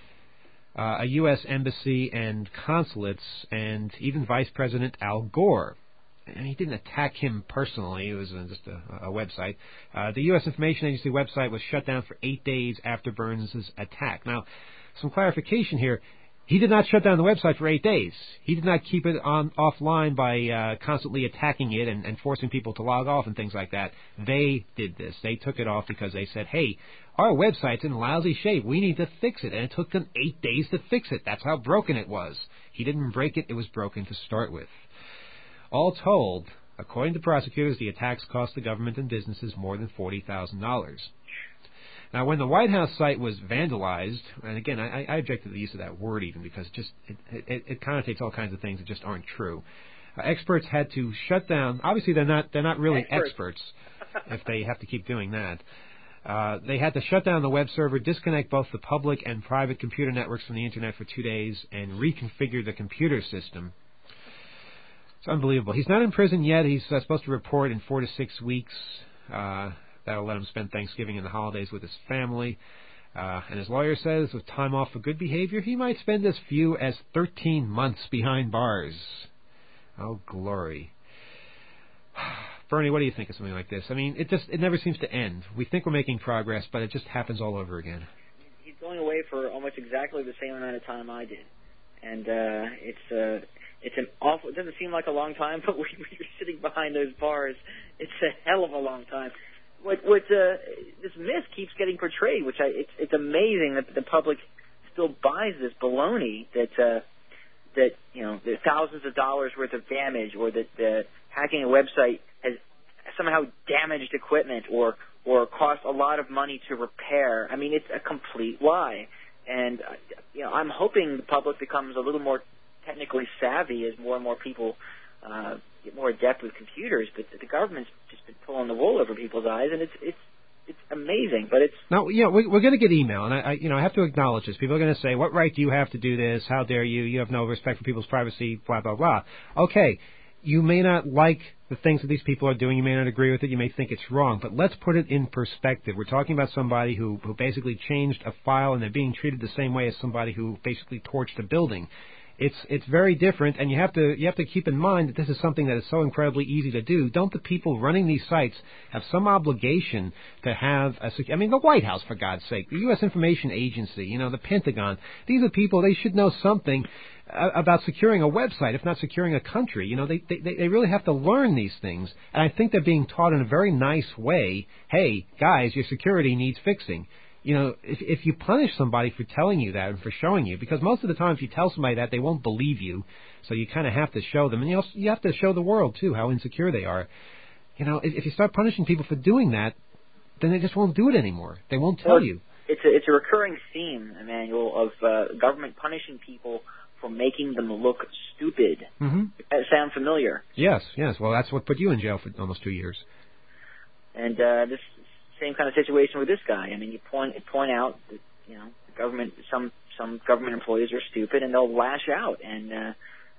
a U.S. embassy and consulates, and even Vice President Al Gore. And he didn't attack him personally. It was just a website. The U.S. Information Agency website was shut down for 8 days after Burns' attack. Now, some clarification here. He did not shut down the website for 8 days. He did not keep it offline by constantly attacking it and forcing people to log off and things like that. They did this. They took it off because they said, hey, our website's in lousy shape. We need to fix it. And it took them 8 days to fix it. That's how broken it was. He didn't break it. It was broken to start with. All told, according to prosecutors, the attacks cost the government and businesses more than $40,000. Now, when the White House site was vandalized, and again, I object to the use of that word even because it connotates all kinds of things that just aren't true. Experts had to shut down. Obviously, they're not really experts if they have to keep doing that. They had to shut down the web server, disconnect both the public and private computer networks from the Internet for 2 days, and reconfigure the computer system. It's unbelievable. He's not in prison yet. He's supposed to report in 4 to 6 weeks. That'll let him spend Thanksgiving and the holidays with his family. And his lawyer says with time off for good behavior, he might spend as few as 13 months behind bars. Oh, glory. Bernie, what do you think of something like this? I mean, it never seems to end. We think we're making progress, but it just happens all over again. He's going away for almost exactly the same amount of time I did. And it's an awful, it doesn't seem like a long time, but when you're sitting behind those bars, it's a hell of a long time. What this myth keeps getting portrayed, which it's amazing that the public still buys this baloney that there's thousands of dollars worth of damage, or that hacking a website has somehow damaged equipment or cost a lot of money to repair. I mean, it's a complete lie. And I'm hoping the public becomes a little more technically savvy as more and more people get more adept with computers, but the government's just been pulling the wool over people's eyes, and it's amazing. But it's now, we're going to get email, and I have to acknowledge this. People are going to say, "What right do you have to do this? How dare you? You have no respect for people's privacy." Blah blah blah. Okay, you may not like the things that these people are doing. You may not agree with it. You may think it's wrong, but let's put it in perspective. We're talking about somebody who basically changed a file, and they're being treated the same way as somebody who basically torched a building. It's very different, and you have to keep in mind that this is something that is so incredibly easy to do. Don't the people running these sites have some obligation to have the White House, for God's sake, the U.S. Information Agency, the Pentagon. These are people, they should know something about securing a website, if not securing a country. They really have to learn these things, and I think they're being taught in a very nice way. Hey, guys, your security needs fixing. If you punish somebody for telling you that and for showing you, because most of the time if you tell somebody that, they won't believe you, so you kind of have to show them. And you have to show the world, too, how insecure they are. If you start punishing people for doing that, then they just won't do it anymore. They won't tell you. It's a recurring theme, Emmanuel, of government punishing people for making them look stupid. Mm-hmm. That sound familiar? Yes. Well, that's what put you in jail for almost 2 years. And this same kind of situation with this guy. I mean, you point out that the government, some government employees are stupid, and they'll lash out and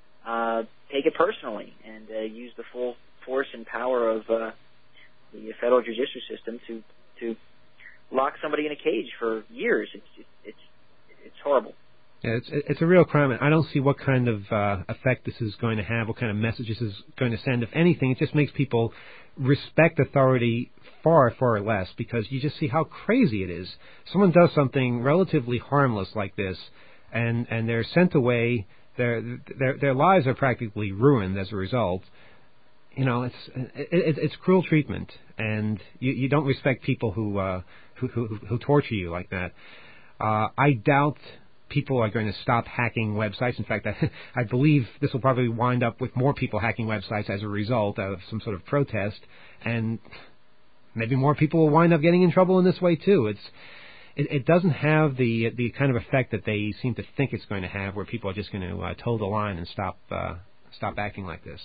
take it personally and use the full force and power of the federal judicial system to lock somebody in a cage for years. It's horrible. Yeah, it's a real crime. I don't see what kind of effect this is going to have, what kind of message this is going to send. If anything, it just makes people respect authority far, far less, because you just see how crazy it is. Someone does something relatively harmless like this, and they're sent away. Their lives are practically ruined as a result. it's cruel treatment, and you don't respect people who torture you like that. I doubt people are going to stop hacking websites. In fact, I believe this will probably wind up with more people hacking websites as a result of some sort of protest, and maybe more people will wind up getting in trouble in this way too. It doesn't have the kind of effect that they seem to think it's going to have, where people are just going to toe the line and stop acting like this.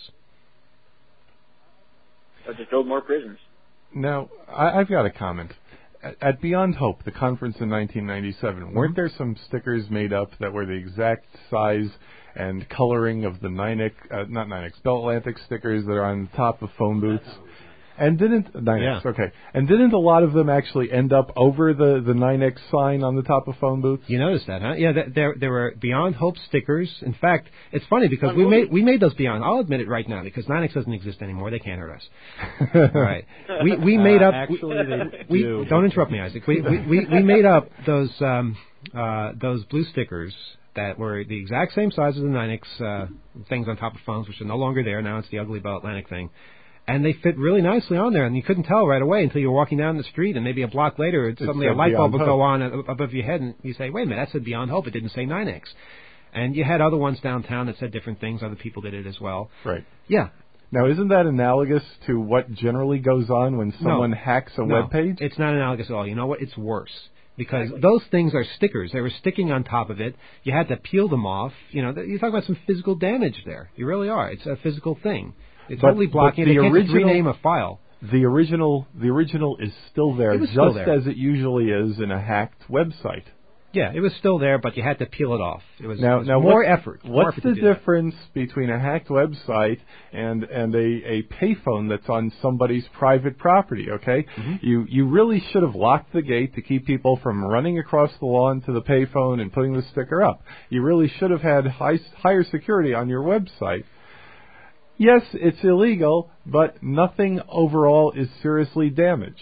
Or just build more prisons. Now, I've got a comment. At Beyond Hope, the conference in 1997, weren't there some stickers made up that were the exact size and coloring of the Bell Atlantic stickers that are on the top of phone booths? And didn't And didn't a lot of them actually end up over the 9X sign on the top of phone booths? You noticed that, huh? Yeah, there were Beyond Hope stickers. In fact, it's funny because we made those Beyond. I'll admit it right now, because 9X doesn't exist anymore. They can't hurt us. Right? We made up. Actually, they do. Don't interrupt me, Isaac. We made up those blue stickers that were the exact same size as the 9X things on top of phones, which are no longer there. Now it's the ugly Bell Atlantic thing. And they fit really nicely on there, and you couldn't tell right away until you were walking down the street, and maybe a block later, suddenly a light bulb would go on above your head, and you say, wait a minute, that said Beyond Hope, it didn't say 9X. And you had other ones downtown that said different things, other people did it as well. Right. Yeah. Now, isn't that analogous to what generally goes on when someone hacks a web page? It's not analogous at all. You know what? It's worse. Because those things are stickers. They were sticking on top of it. You had to peel them off. You're talking about some physical damage there. You really are. It's a physical thing. It's only blocking. They can't just rename a file. The original is still there, just as it usually is in a hacked website. Yeah, it was still there, but you had to peel it off. It was now more effort. What's the difference between a hacked website and a payphone that's on somebody's private property? Okay, you really should have locked the gate to keep people from running across the lawn to the payphone and putting the sticker up. You really should have had higher security on your website. Yes, it's illegal, but nothing overall is seriously damaged.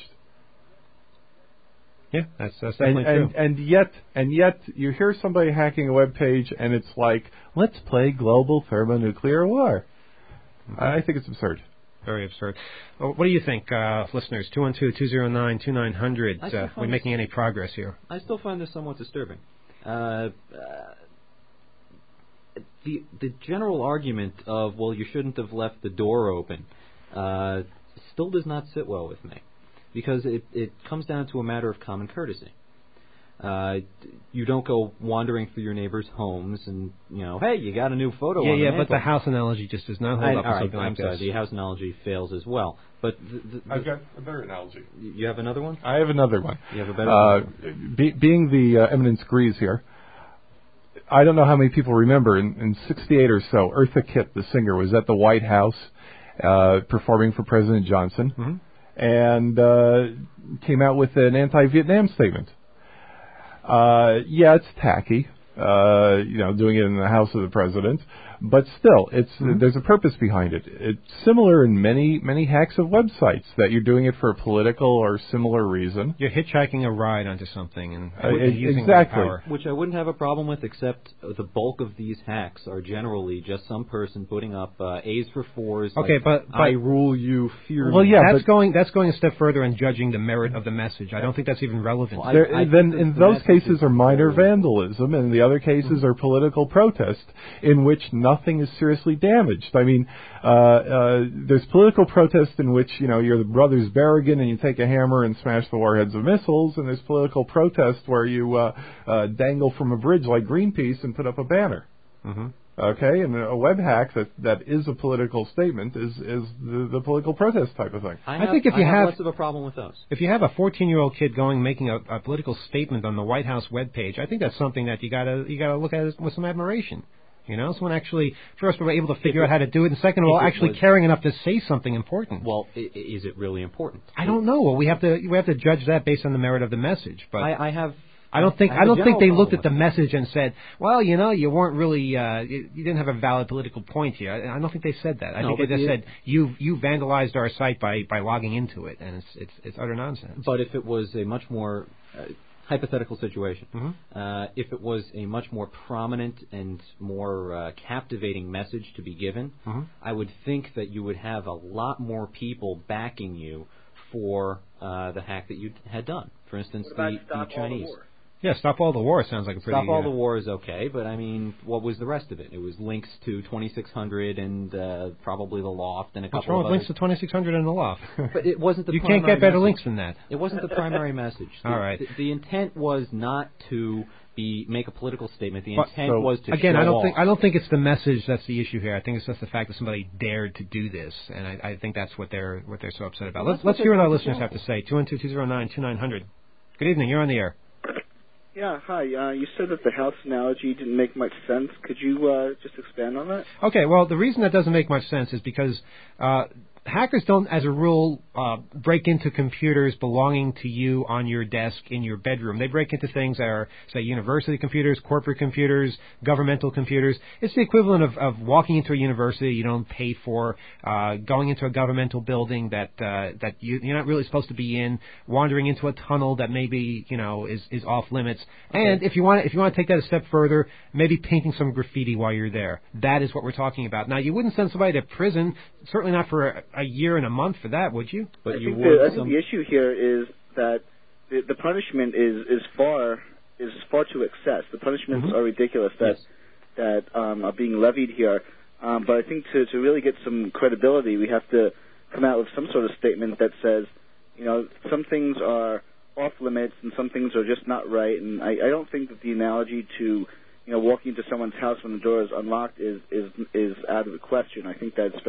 Yeah, that's definitely true. And yet you hear somebody hacking a web page, and it's like, let's play global thermonuclear war. I think it's absurd. Very absurd. Well, what do you think, listeners? 212-209-2900. Are we making any progress here? I still find this somewhat disturbing. The general argument of, well, you shouldn't have left the door open, still does not sit well with me, because it comes down to a matter of common courtesy. You don't go wandering through your neighbors' homes and, hey, you got a new photo on the mantle. But the house analogy just does not hold up for something like this. The house analogy fails as well. But I've got a better analogy. You have another one? I have another one. You have a better one? Being the eminence Grease here, I don't know how many people remember, in 68 or so, Eartha Kitt, the singer, was at the White House performing for President Johnson, and came out with an anti-Vietnam statement. Yeah, it's tacky, doing it in the house of the president, but still, there's a purpose behind it. It's similar in many hacks of websites, that you're doing it for a political or similar reason. You're hitchhiking a ride onto something and using exactly. power. Which I wouldn't have a problem with, except the bulk of these hacks are generally just some person putting up A's for 4s. Okay, but I rule you, fear me. Well, yeah, that's going a step further in judging the merit of the message. I don't think that's even relevant. Well, then in those cases are minor vandalism, and the other cases are political protest, in which nothing is seriously damaged. I mean, there's political protest in which, you're the brothers Berrigan and you take a hammer and smash the warheads of missiles, and there's political protest where you dangle from a bridge like Greenpeace and put up a banner. Okay, and a web hack that is a political statement is the political protest type of thing. I think if you have less of a problem with those. If you have a 14-year-old kid making a political statement on the White House webpage, I think that's something that you gotta look at with some admiration. Someone actually, first of all, able to figure out how to do it, and second of all, actually caring enough to say something important. Well, is it really important? I don't know. Well, we have to judge that based on the merit of the message. But I don't think they looked at the message and said, well, you weren't really you didn't have a valid political point here. I don't think they said that. I think they just said you vandalized our site by logging into it, and it's utter nonsense. But if it was a much more hypothetical situation. Mm-hmm. If it was a much more prominent and more captivating message to be given, I would think that you would have a lot more people backing you for the hack that you had done. For instance, the Chinese. Yeah, Stop All the War sounds like a pretty... Stop All the War is okay, but I mean, what was the rest of it? It was links to 2600 and probably the Loft and a couple What's wrong of with links to 2600 and the Loft? But it wasn't the You primary can't get better message. links than that. It wasn't the primary message. All right. The intent was not to make a political statement. The intent was to again, show I don't think it's the message that's the issue here. I think it's just the fact that somebody dared to do this, and I think that's what they're so upset about. Let's hear what our listeners have to say. 212-209-2900. Good evening. You're on the air. Yeah, hi. You said that the house analogy didn't make much sense. Could you just expand on that? Okay, well, the reason that doesn't make much sense is because hackers don't, as a rule, break into computers belonging to you on your desk in your bedroom. They break into things that are, say, university computers, corporate computers, governmental computers. It's the equivalent of walking into a university you don't pay for, going into a governmental building that you're not really supposed to be in, wandering into a tunnel that maybe is off limits. Okay. And if you want to take that a step further, maybe painting some graffiti while you're there. That is what we're talking about. Now, you wouldn't send somebody to prison, certainly not for a year and a month for that, would you? But I think the issue here is that the punishment is far too excess. The punishments are ridiculous that are being levied here. But I think to really get some credibility, we have to come out with some sort of statement that says, some things are off limits and some things are just not right. And I don't think that the analogy to walking into someone's house when the door is unlocked is out of the question. I think that's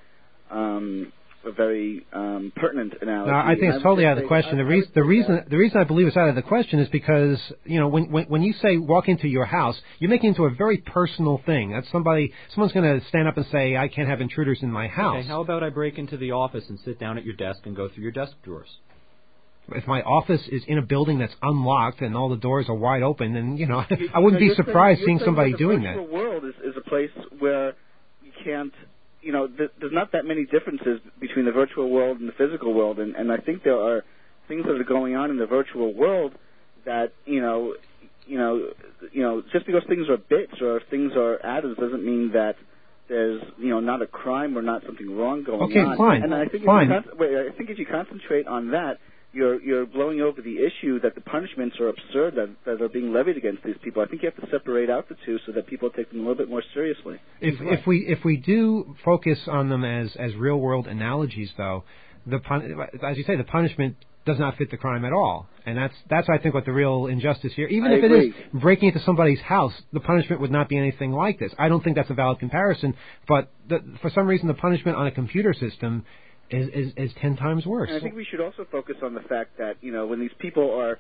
a very pertinent analogy. No, I think it's totally out of the question. The reason I believe it's out of the question is because when you say walk into your house, you're making it into a very personal thing. That's someone's going to stand up and say, I can't have intruders in my house. Okay, how about I break into the office and sit down at your desk and go through your desk drawers? If my office is in a building that's unlocked and all the doors are wide open, then I wouldn't be surprised seeing somebody doing that. The virtual world is a place where you can't. There's not that many differences between the virtual world and the physical world, and I think there are things that are going on in the virtual world that just because things are bits or things are atoms doesn't mean that there's not a crime or not something wrong going on. Okay, fine. And I think if you concentrate on that, you're blowing over the issue that the punishments are absurd that are being levied against these people. I think you have to separate out the two so that people take them a little bit more seriously. If we do focus on them as real world analogies, though, as you say, the punishment does not fit the crime at all, and that's I think what the real injustice here. Even if it is breaking into somebody's house, the punishment would not be anything like this. I don't think that's a valid comparison, but for some reason the punishment on a computer system is 10 times worse. And I think we should also focus on the fact that when these people are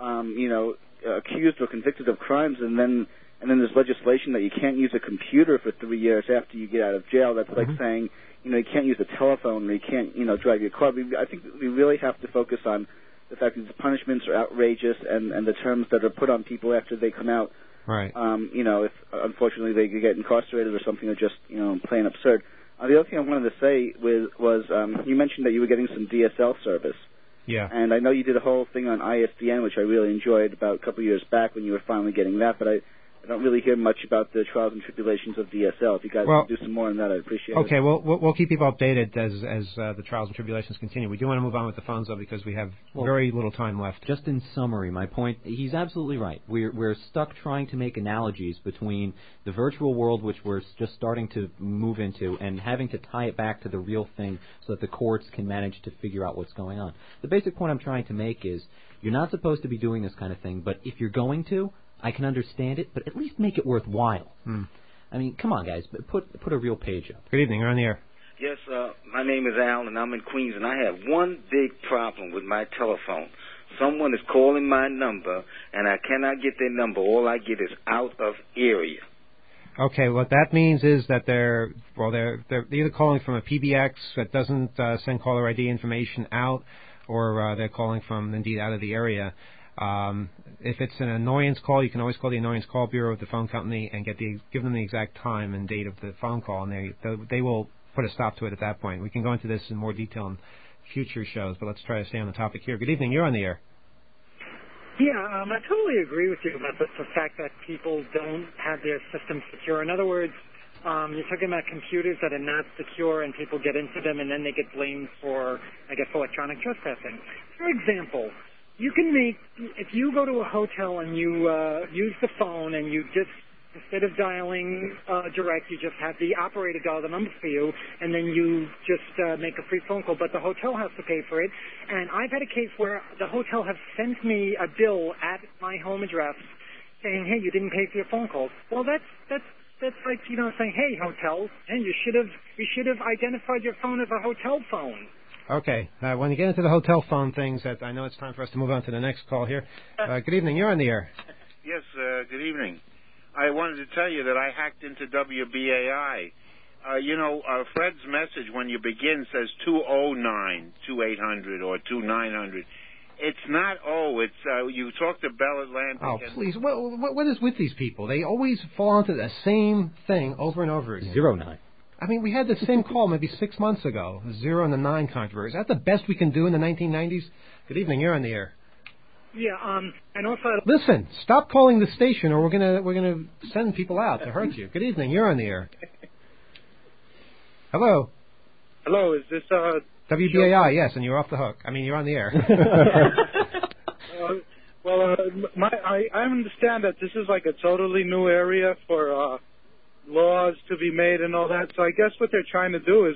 accused or convicted of crimes, and then there's legislation that you can't use a computer for 3 years after you get out of jail. That's like saying you can't use a telephone or you can't drive your car. I think we really have to focus on the fact that the punishments are outrageous and the terms that are put on people after they come out. Right. If unfortunately they get incarcerated or something, are just plain absurd. The other thing I wanted to say was you mentioned that you were getting some DSL service. Yeah. And I know you did a whole thing on ISDN, which I really enjoyed about a couple of years back when you were finally getting that, but I don't really hear much about the trials and tribulations of DSL. If you guys could do some more on that, I'd appreciate it. Okay, well, we'll keep people updated as the trials and tribulations continue. We do want to move on with the phones, though, because we have very little time left. Just in summary, my point, he's absolutely right. We're stuck trying to make analogies between the virtual world, which we're just starting to move into, and having to tie it back to the real thing so that the courts can manage to figure out what's going on. The basic point I'm trying to make is you're not supposed to be doing this kind of thing, but if you're going to, I can understand it, but at least make it worthwhile. I mean, come on, guys, put a real page up. Good evening, you're on the air. Yes, my name is Al, and I'm in Queens, and I have one big problem with my telephone. Someone is calling my number, and I cannot get their number. All I get is out of area. Okay, what that means is that they're either calling from a PBX that doesn't send caller ID information out, or they're calling from, indeed, out of the area. If it's an annoyance call, you can always call the annoyance call bureau of the phone company and give them the exact time and date of the phone call, and they will put a stop to it at that point. We can go into this in more detail in future shows, but let's try to stay on the topic here. Good evening, you're on the air. Yeah, I totally agree with you about the fact that people don't have their systems secure. In other words, you're talking about computers that are not secure and people get into them and then they get blamed for, I guess, electronic trespassing. For example, you can if you go to a hotel and you use the phone and you just, instead of dialing direct, you just have the operator dial the number for you, and then you just make a free phone call, but the hotel has to pay for it. And I've had a case where the hotel has sent me a bill at my home address saying, hey, you didn't pay for your phone calls. Well, that's like, saying, hey, hotel, hey, you should have identified your phone as a hotel phone. Okay. When you get into the hotel phone things, I know it's time for us to move on to the next call here. Good evening. You're on the air. Yes, good evening. I wanted to tell you that I hacked into WBAI. Fred's message when you begin says 209-2800 or 2900. It's not it's you talk to Bell Atlantic. Oh, please. What is with these people? They always fall into the same thing over and over again. 09. I mean, we had the same call maybe 6 months ago, the 0 and the 9 controversy. Is that the best we can do in the 1990s? Good evening. You're on the air. Yeah, and also... Listen, stop calling the station or we're gonna send people out to hurt you. Good evening. You're on the air. Hello. Hello, is this WBAI, yes, and you're off the hook. I mean, you're on the air. I understand that this is like a totally new area for laws to be made and all that. So I guess what they're trying to do is,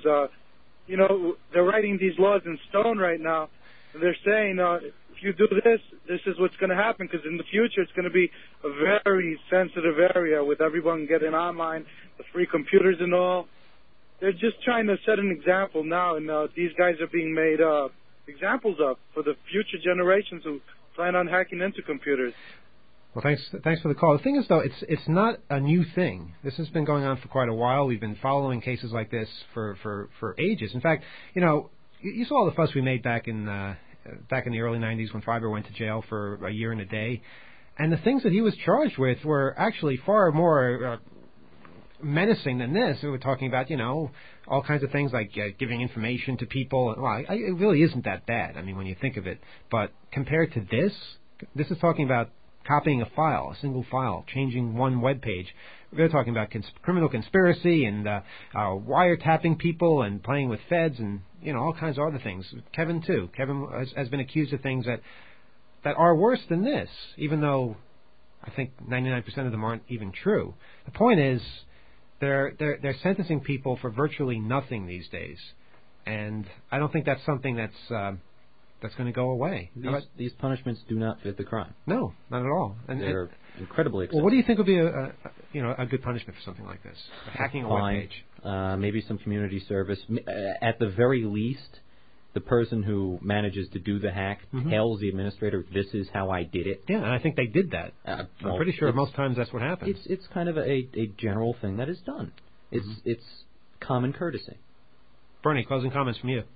they're writing these laws in stone right now. And they're saying, if you do this, this is what's going to happen, because in the future it's going to be a very sensitive area with everyone getting online, the free computers and all. They're just trying to set an example now, and these guys are being made examples of for the future generations who plan on hacking into computers. Well, thanks for the call. The thing is, though, it's not a new thing. This has been going on for quite a while. We've been following cases like this for ages. In fact, you saw all the fuss we made back in the early 90s when Freiber went to jail for a year and a day. And the things that he was charged with were actually far more menacing than this. We were talking about, all kinds of things like giving information to people. Well, it really isn't that bad, I mean, when you think of it. But compared to this is talking about copying a file, a single file, changing one web page. We're talking about criminal conspiracy and wiretapping people and playing with feds and, all kinds of other things. Kevin, too. Kevin has been accused of things that are worse than this, even though I think 99% of them aren't even true. The point is, they're sentencing people for virtually nothing these days, and I don't think that's something that's going to go away. These punishments do not fit the crime. No, not at all. And they're incredibly excessive. Well, what do you think would be a good punishment for something like this? Hacking a web page? Maybe some community service. At the very least, the person who manages to do the hack tells the administrator, "This is how I did it." Yeah, and I think they did that. I'm pretty sure most times that's what happens. It's kind of a general thing that is done. It's common courtesy. Bernie, closing comments from you.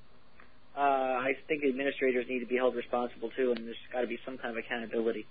I think the administrators need to be held responsible too, and there's got to be some kind of accountability.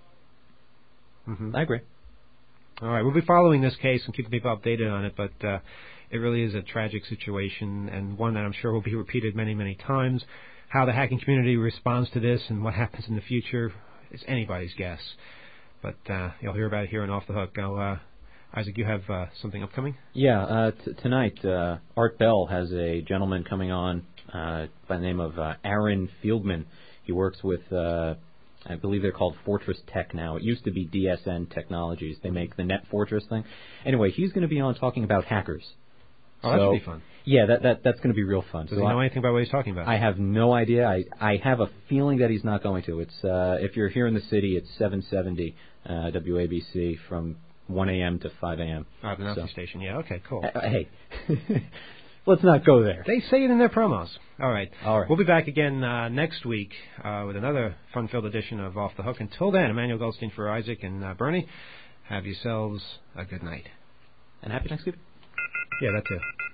I agree. All right, we'll be following this case and keeping people updated on it, but it really is a tragic situation and one that I'm sure will be repeated many, many times. How the hacking community responds to this and what happens in the future is anybody's guess. But you'll hear about it here on Off the Hook. Now, Isaac, you have something upcoming? Yeah, tonight Art Bell has a gentleman coming on by the name of Aaron Fieldman. He works with, I believe they're called Fortress Tech now. It used to be DSN Technologies. They make the Net Fortress thing. Anyway, he's going to be on talking about hackers. Oh, that should be fun. Yeah, that's going to be real fun. Does he know anything about what he's talking about? I have no idea. I have a feeling that he's not going to. It's if you're here in the city, it's 770 WABC from 1 a.m. to 5 a.m. The Nazi station. Yeah, okay, cool. Hey, let's not go there. They say it in their promos. All right. We'll be back again next week with another fun-filled edition of Off the Hook. Until then, Emmanuel Goldstein for Isaac and Bernie. Have yourselves a good night. And happy Thanksgiving. Yeah, that too.